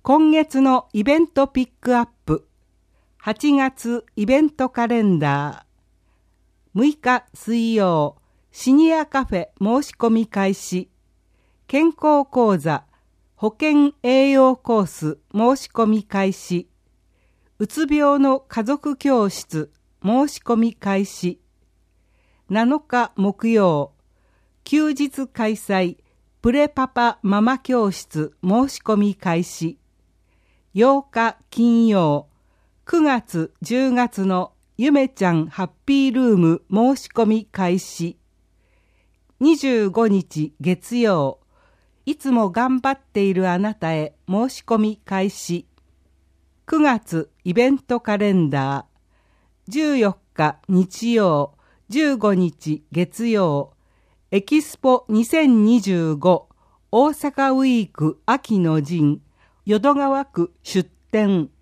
今月のイベントピックアップ、8月イベントカレンダー、6日水曜、シニアカフェ申し込み開始、健康講座、保健栄養コース申し込み開始、うつ病の家族教室申し込み開始、7日木曜、休日開催、プレパパママ教室申し込み開始、8日金曜、9月10月のゆめちゃんハッピールーム申し込み開始、25日月曜、いつも頑張っているあなたへ申し込み開始、9月イベントカレンダー、14日日曜、15日月曜、エキスポ2025大阪ウィーク秋の陣淀川区出店。